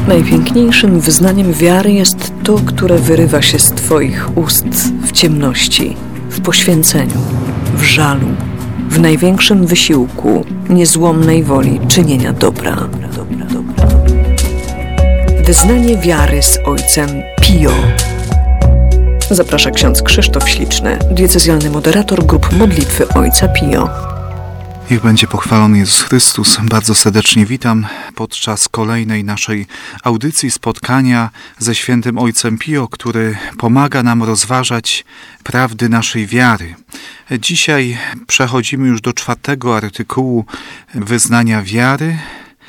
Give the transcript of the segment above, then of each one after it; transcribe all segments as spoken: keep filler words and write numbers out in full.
Najpiękniejszym wyznaniem wiary jest to, które wyrywa się z Twoich ust w ciemności, w poświęceniu, w żalu, w największym wysiłku, niezłomnej woli czynienia dobra. dobra, dobra. Wyznanie wiary z ojcem Pio. Zaprasza ksiądz Krzysztof Śliczny, diecezjalny moderator grup modlitwy ojca Pio. Niech będzie pochwalony Jezus Chrystus. Bardzo serdecznie witam podczas kolejnej naszej audycji, spotkania ze świętym Ojcem Pio, który pomaga nam rozważać prawdy naszej wiary. Dzisiaj przechodzimy już do czwartego artykułu wyznania wiary.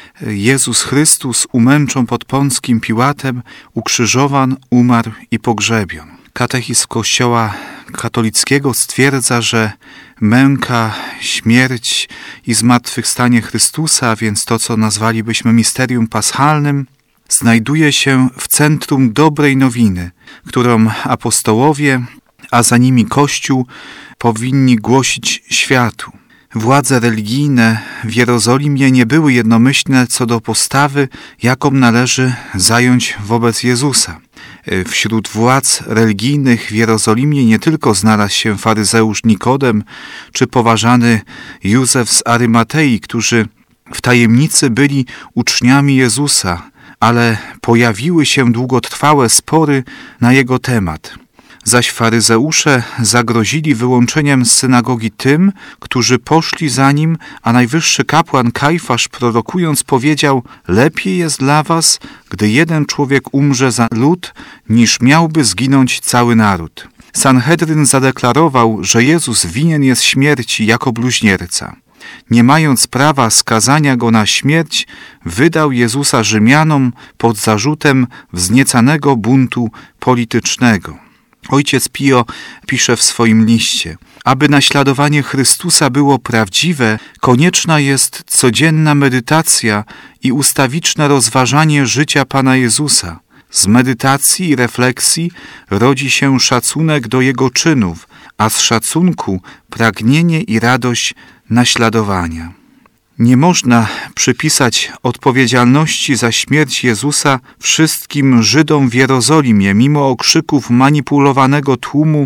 Jezus Chrystus umęczon pod Pąckim Piłatem, ukrzyżowan, umarł i pogrzebion. Katechizm Kościoła katolickiego stwierdza, że męka, śmierć i zmartwychwstanie Chrystusa, a więc to, co nazwalibyśmy misterium paschalnym, znajduje się w centrum dobrej nowiny, którą apostołowie, a za nimi Kościół, powinni głosić światu. Władze religijne w Jerozolimie nie były jednomyślne co do postawy, jaką należy zająć wobec Jezusa. Wśród władz religijnych w Jerozolimie nie tylko znalazł się faryzeusz Nikodem czy poważany Józef z Arymatei, którzy w tajemnicy byli uczniami Jezusa, ale pojawiły się długotrwałe spory na jego temat. Zaś faryzeusze zagrozili wyłączeniem z synagogi tym, którzy poszli za nim, a najwyższy kapłan Kajfasz prorokując powiedział: lepiej jest dla was, gdy jeden człowiek umrze za lud, niż miałby zginąć cały naród. Sanhedryn zadeklarował, że Jezus winien jest śmierci jako bluźnierca. Nie mając prawa skazania go na śmierć, wydał Jezusa Rzymianom pod zarzutem wzniecanego buntu politycznego. Ojciec Pio pisze w swoim liście: aby naśladowanie Chrystusa było prawdziwe, konieczna jest codzienna medytacja i ustawiczne rozważanie życia Pana Jezusa. Z medytacji i refleksji rodzi się szacunek do Jego czynów, a z szacunku pragnienie i radość naśladowania. Nie można przypisać odpowiedzialności za śmierć Jezusa wszystkim Żydom w Jerozolimie, mimo okrzyków manipulowanego tłumu.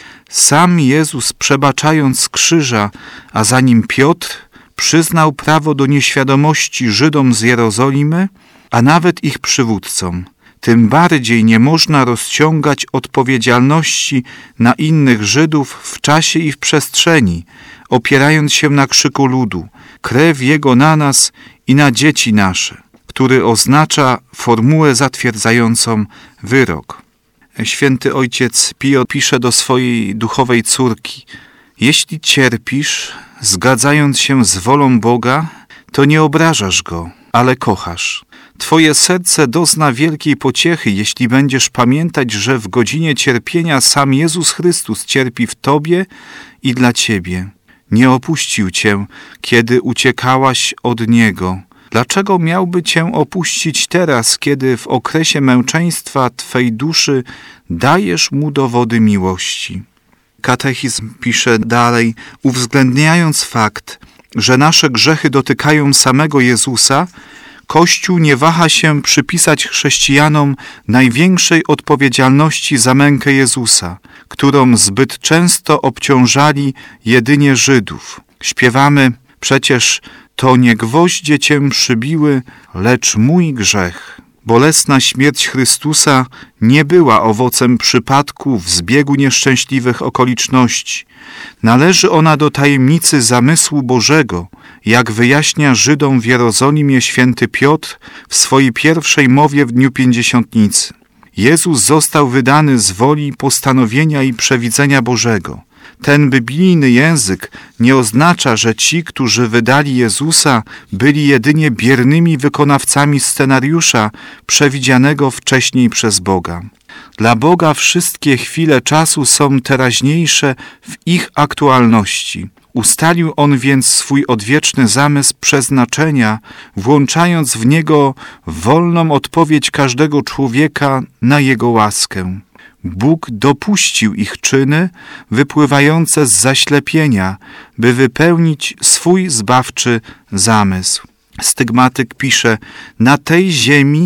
Sam Jezus, przebaczając z krzyża, a za nim Piotr, przyznał prawo do nieświadomości Żydom z Jerozolimy, a nawet ich przywódcom. Tym bardziej nie można rozciągać odpowiedzialności na innych Żydów w czasie i w przestrzeni, opierając się na krzyku ludu: krew Jego na nas i na dzieci nasze, który oznacza formułę zatwierdzającą wyrok. Święty Ojciec Pio pisze do swojej duchowej córki: jeśli cierpisz, zgadzając się z wolą Boga, to nie obrażasz Go, ale kochasz. Twoje serce dozna wielkiej pociechy, jeśli będziesz pamiętać, że w godzinie cierpienia sam Jezus Chrystus cierpi w Tobie i dla Ciebie. Nie opuścił Cię, kiedy uciekałaś od Niego. Dlaczego miałby Cię opuścić teraz, kiedy w okresie męczeństwa Twej duszy dajesz Mu dowody miłości? Katechizm pisze dalej: uwzględniając fakt, że nasze grzechy dotykają samego Jezusa, Kościół nie waha się przypisać chrześcijanom największej odpowiedzialności za mękę Jezusa, którą zbyt często obciążali jedynie Żydów. Śpiewamy przecież: to nie gwoździe Cię przybiły, lecz mój grzech. Bolesna śmierć Chrystusa nie była owocem przypadku w zbiegu nieszczęśliwych okoliczności. Należy ona do tajemnicy zamysłu Bożego, jak wyjaśnia Żydom w Jerozolimie święty Piotr w swojej pierwszej mowie w dniu Pięćdziesiątnicy. Jezus został wydany z woli, postanowienia i przewidzenia Bożego. Ten biblijny język nie oznacza, że ci, którzy wydali Jezusa, byli jedynie biernymi wykonawcami scenariusza przewidzianego wcześniej przez Boga. Dla Boga wszystkie chwile czasu są teraźniejsze w ich aktualności. Ustalił On więc swój odwieczny zamysł przeznaczenia, włączając w niego wolną odpowiedź każdego człowieka na Jego łaskę. Bóg dopuścił ich czyny wypływające z zaślepienia, by wypełnić swój zbawczy zamysł. Stygmatyk pisze: na tej ziemi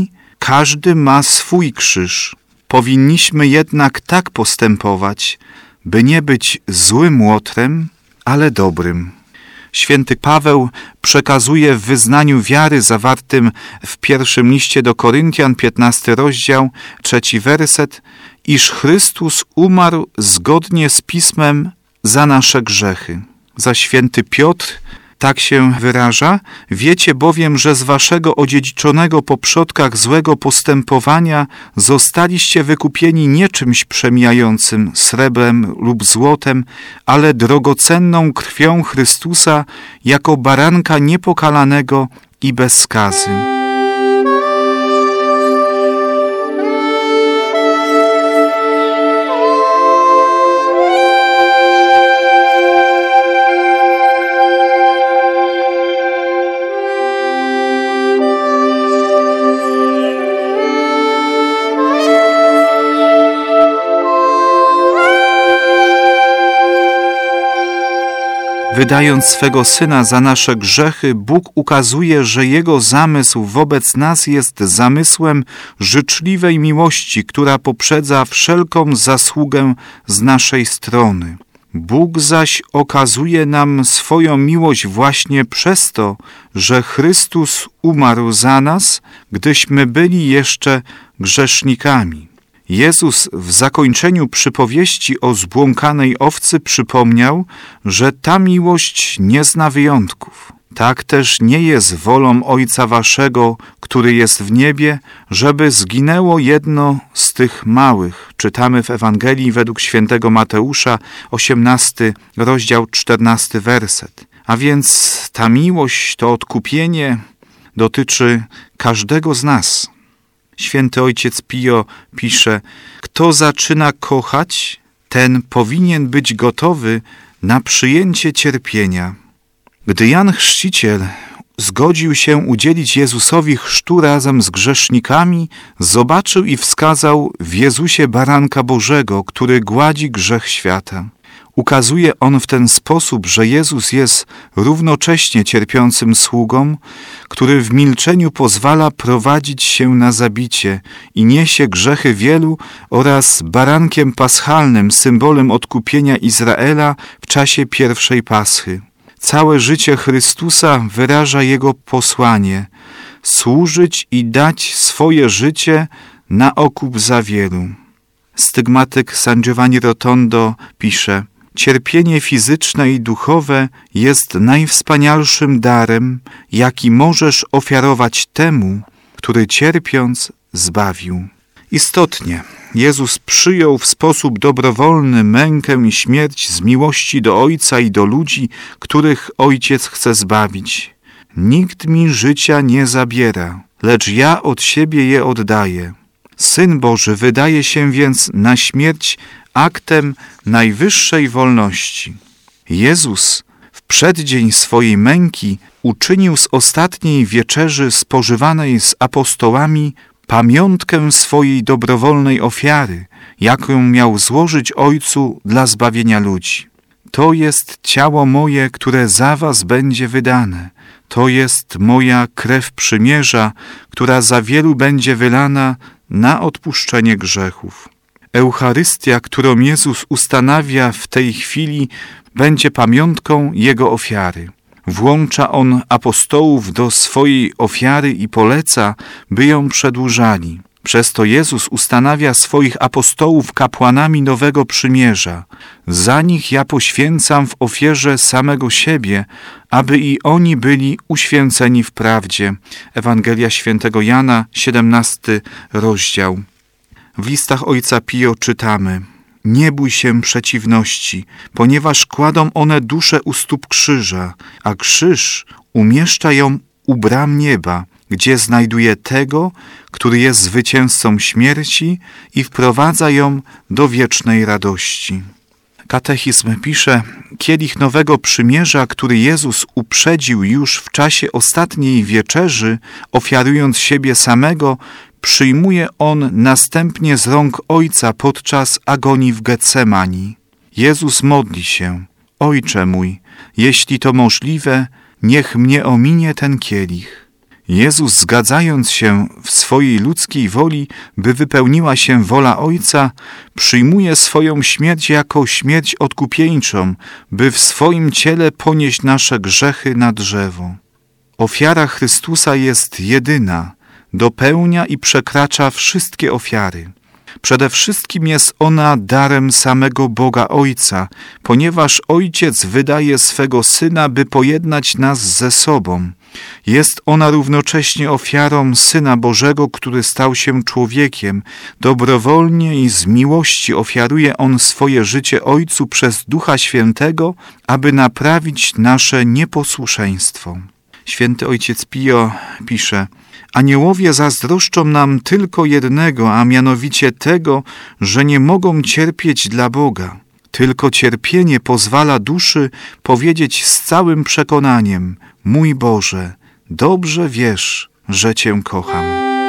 każdy ma swój krzyż. Powinniśmy jednak tak postępować, by nie być złym łotrem, ale dobrym. Święty Paweł przekazuje w wyznaniu wiary zawartym w pierwszym liście do Koryntian, piętnasty rozdział, trzeci werset, iż Chrystus umarł zgodnie z Pismem za nasze grzechy. Zaś święty Piotr tak się wyraża: wiecie bowiem, że z waszego odziedziczonego po przodkach złego postępowania zostaliście wykupieni nie czymś przemijającym, srebrem lub złotem, ale drogocenną krwią Chrystusa, jako baranka niepokalanego i bez skazy. Wydając swego Syna za nasze grzechy, Bóg ukazuje, że Jego zamysł wobec nas jest zamysłem życzliwej miłości, która poprzedza wszelką zasługę z naszej strony. Bóg zaś okazuje nam swoją miłość właśnie przez to, że Chrystus umarł za nas, gdyśmy byli jeszcze grzesznikami. Jezus w zakończeniu przypowieści o zbłąkanej owcy przypomniał, że ta miłość nie zna wyjątków. Tak też nie jest wolą Ojca waszego, który jest w niebie, żeby zginęło jedno z tych małych. Czytamy w Ewangelii według świętego Mateusza, osiemnasty rozdział, czternasty werset. A więc ta miłość, to odkupienie dotyczy każdego z nas. Święty ojciec Pio pisze: kto zaczyna kochać, ten powinien być gotowy na przyjęcie cierpienia. Gdy Jan Chrzciciel zgodził się udzielić Jezusowi chrztu razem z grzesznikami, zobaczył i wskazał w Jezusie baranka Bożego, który gładzi grzech świata. Ukazuje on w ten sposób, że Jezus jest równocześnie cierpiącym sługą, który w milczeniu pozwala prowadzić się na zabicie i niesie grzechy wielu, oraz barankiem paschalnym, symbolem odkupienia Izraela w czasie pierwszej Paschy. Całe życie Chrystusa wyraża Jego posłanie: służyć i dać swoje życie na okup za wielu. Stygmatyk San Giovanni Rotondo pisze: cierpienie fizyczne i duchowe jest najwspanialszym darem, jaki możesz ofiarować temu, który cierpiąc zbawił. Istotnie, Jezus przyjął w sposób dobrowolny mękę i śmierć z miłości do Ojca i do ludzi, których Ojciec chce zbawić. Nikt mi życia nie zabiera, lecz ja od siebie je oddaję. Syn Boży wydaje się więc na śmierć aktem najwyższej wolności. Jezus w przeddzień swojej męki uczynił z ostatniej wieczerzy spożywanej z apostołami pamiątkę swojej dobrowolnej ofiary, jaką miał złożyć Ojcu dla zbawienia ludzi. To jest ciało moje, które za was będzie wydane. To jest moja krew przymierza, która za wielu będzie wylana na odpuszczenie grzechów. Eucharystia, którą Jezus ustanawia w tej chwili, będzie pamiątką Jego ofiary. Włącza On apostołów do swojej ofiary i poleca, by ją przedłużali. Przez to Jezus ustanawia swoich apostołów kapłanami nowego przymierza. Za nich ja poświęcam w ofierze samego siebie, aby i oni byli uświęceni w prawdzie. Ewangelia świętego Jana, siedemnasty rozdział. W listach ojca Pio czytamy: nie bój się przeciwności, ponieważ kładą one duszę u stóp krzyża, a krzyż umieszcza ją u bram nieba, gdzie znajduje tego, który jest zwycięzcą śmierci i wprowadza ją do wiecznej radości. Katechizm pisze: kielich nowego przymierza, który Jezus uprzedził już w czasie ostatniej wieczerzy, ofiarując siebie samego, przyjmuje On następnie z rąk Ojca podczas agonii w Getsemani. Jezus modli się: Ojcze mój, jeśli to możliwe, niech mnie ominie ten kielich. Jezus, zgadzając się w swojej ludzkiej woli, by wypełniła się wola Ojca, przyjmuje swoją śmierć jako śmierć odkupieńczą, by w swoim ciele ponieść nasze grzechy na drzewo. Ofiara Chrystusa jest jedyna, dopełnia i przekracza wszystkie ofiary. Przede wszystkim jest ona darem samego Boga Ojca, ponieważ Ojciec wydaje swego Syna, by pojednać nas ze sobą. Jest ona równocześnie ofiarą Syna Bożego, który stał się człowiekiem. Dobrowolnie i z miłości ofiaruje On swoje życie Ojcu przez Ducha Świętego, aby naprawić nasze nieposłuszeństwo. Święty Ojciec Pio pisze: Aniołowie zazdroszczą nam tylko jednego, a mianowicie tego, że nie mogą cierpieć dla Boga. Tylko cierpienie pozwala duszy powiedzieć z całym przekonaniem: mój Boże, dobrze wiesz, że Cię kocham.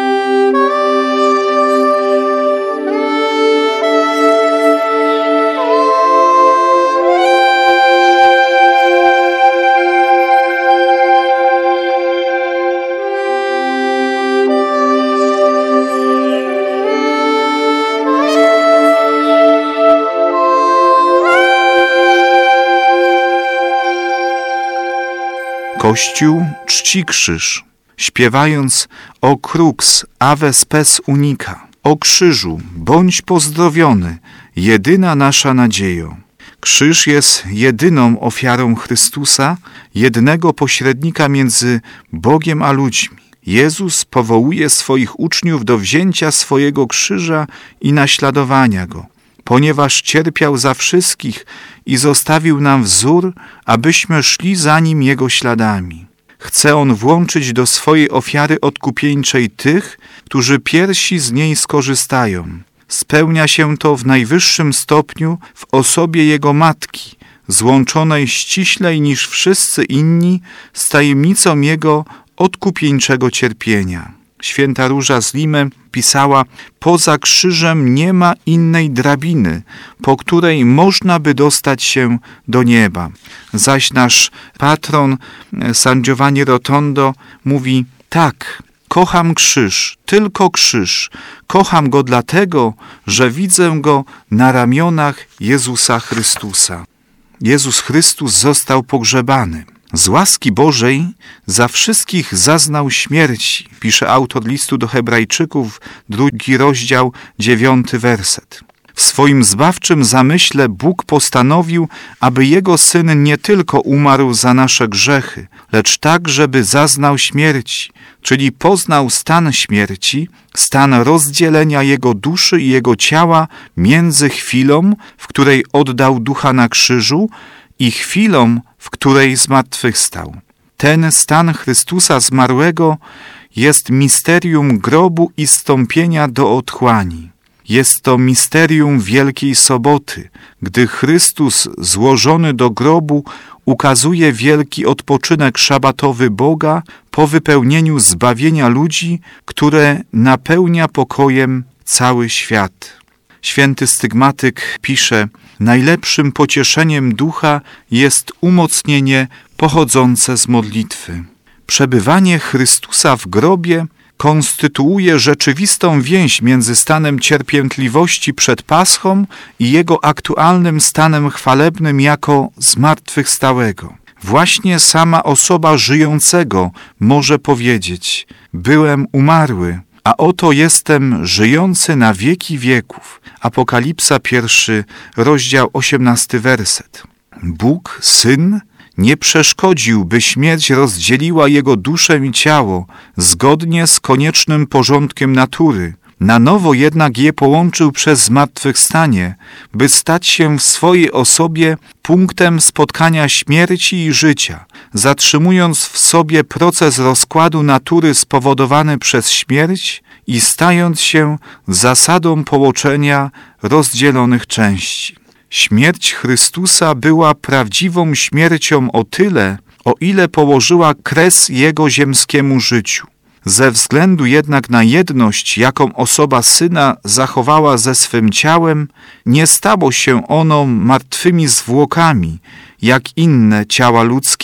Kościół czci krzyż, śpiewając o crux ave spes unica, o krzyżu, bądź pozdrowiony, jedyna nasza nadziejo. Krzyż jest jedyną ofiarą Chrystusa, jednego pośrednika między Bogiem a ludźmi. Jezus powołuje swoich uczniów do wzięcia swojego krzyża i naśladowania Go, ponieważ cierpiał za wszystkich i zostawił nam wzór, abyśmy szli za Nim Jego śladami. Chce On włączyć do swojej ofiary odkupieńczej tych, którzy pierwsi z niej skorzystają. Spełnia się to w najwyższym stopniu w osobie Jego Matki, złączonej ściślej niż wszyscy inni z tajemnicą Jego odkupieńczego cierpienia. Święta Róża z Limy pisała: poza krzyżem nie ma innej drabiny, po której można by dostać się do nieba. Zaś nasz patron San Giovanni Rotondo mówi: tak, kocham krzyż, tylko krzyż. Kocham go dlatego, że widzę go na ramionach Jezusa Chrystusa. Jezus Chrystus został pogrzebany. Z łaski Bożej za wszystkich zaznał śmierci, pisze autor listu do Hebrajczyków, drugi rozdział, dziewiąty werset. W swoim zbawczym zamyśle Bóg postanowił, aby Jego Syn nie tylko umarł za nasze grzechy, lecz tak, żeby zaznał śmierci, czyli poznał stan śmierci, stan rozdzielenia Jego duszy i Jego ciała między chwilą, w której oddał ducha na krzyżu, i chwilą, w której zmartwychwstał. Ten stan Chrystusa zmarłego jest misterium grobu i zstąpienia do otchłani. Jest to misterium Wielkiej Soboty, gdy Chrystus złożony do grobu ukazuje wielki odpoczynek szabatowy Boga po wypełnieniu zbawienia ludzi, które napełnia pokojem cały świat. Święty stygmatyk pisze: najlepszym pocieszeniem ducha jest umocnienie pochodzące z modlitwy. Przebywanie Chrystusa w grobie konstytuuje rzeczywistą więź między stanem cierpiętliwości przed Paschą i Jego aktualnym stanem chwalebnym jako zmartwychwstałego. Właśnie sama osoba żyjącego może powiedzieć: byłem umarły, a oto jestem żyjący na wieki wieków. Apokalipsa pierwszy, rozdział osiemnasty werset. Bóg, Syn, nie przeszkodził, by śmierć rozdzieliła Jego duszę i ciało, zgodnie z koniecznym porządkiem natury. Na nowo jednak je połączył przez zmartwychwstanie, by stać się w swojej osobie punktem spotkania śmierci i życia, zatrzymując w sobie proces rozkładu natury spowodowany przez śmierć i stając się zasadą połączenia rozdzielonych części. Śmierć Chrystusa była prawdziwą śmiercią o tyle, o ile położyła kres Jego ziemskiemu życiu. Ze względu jednak na jedność, jaką osoba Syna zachowała ze swym ciałem, nie stało się ono martwymi zwłokami, jak inne ciała ludzkie,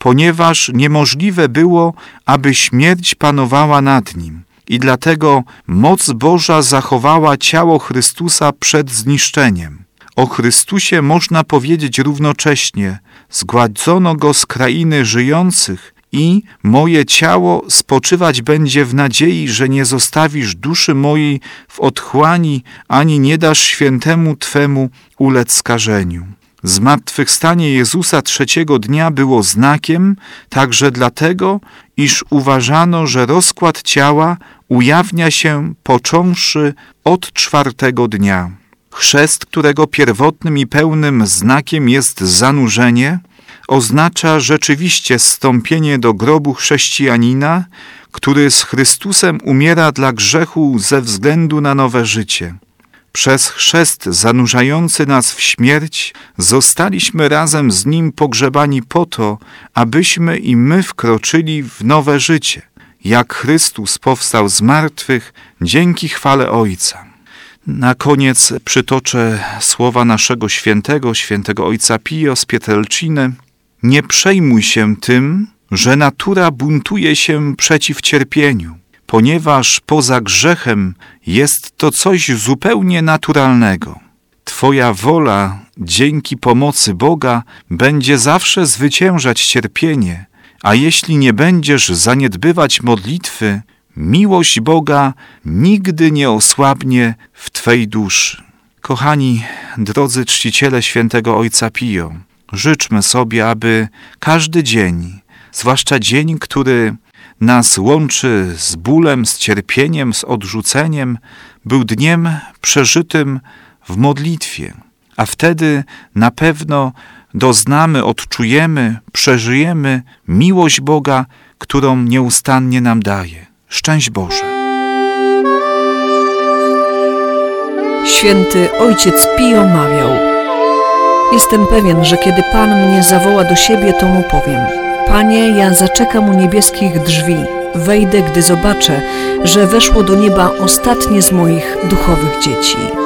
ponieważ niemożliwe było, aby śmierć panowała nad nim. I dlatego moc Boża zachowała ciało Chrystusa przed zniszczeniem. O Chrystusie można powiedzieć równocześnie: zgładzono go z krainy żyjących i moje ciało spoczywać będzie w nadziei, że nie zostawisz duszy mojej w otchłani, ani nie dasz świętemu Twemu ulec skażeniu. Zmartwychwstanie Jezusa trzeciego dnia było znakiem także dlatego, iż uważano, że rozkład ciała ujawnia się począwszy od czwartego dnia. Chrzest, którego pierwotnym i pełnym znakiem jest zanurzenie, oznacza rzeczywiście zstąpienie do grobu chrześcijanina, który z Chrystusem umiera dla grzechu ze względu na nowe życie. Przez chrzest zanurzający nas w śmierć zostaliśmy razem z Nim pogrzebani po to, abyśmy i my wkroczyli w nowe życie, jak Chrystus powstał z martwych dzięki chwale Ojca. Na koniec przytoczę słowa naszego świętego, świętego ojca Pio z Pietrelciny. Nie przejmuj się tym, że natura buntuje się przeciw cierpieniu, ponieważ poza grzechem jest to coś zupełnie naturalnego. Twoja wola dzięki pomocy Boga będzie zawsze zwyciężać cierpienie, a jeśli nie będziesz zaniedbywać modlitwy, miłość Boga nigdy nie osłabnie w Twej duszy. Kochani, drodzy czciciele świętego ojca Pio, życzmy sobie, aby każdy dzień, zwłaszcza dzień, który nas łączy z bólem, z cierpieniem, z odrzuceniem, był dniem przeżytym w modlitwie, a wtedy na pewno doznamy, odczujemy, przeżyjemy miłość Boga, którą nieustannie nam daje. Szczęść Boże. Święty ojciec Pio mawiał: jestem pewien, że kiedy Pan mnie zawoła do siebie, to mu powiem: Panie, ja zaczekam u niebieskich drzwi. Wejdę, gdy zobaczę, że weszło do nieba ostatnie z moich duchowych dzieci.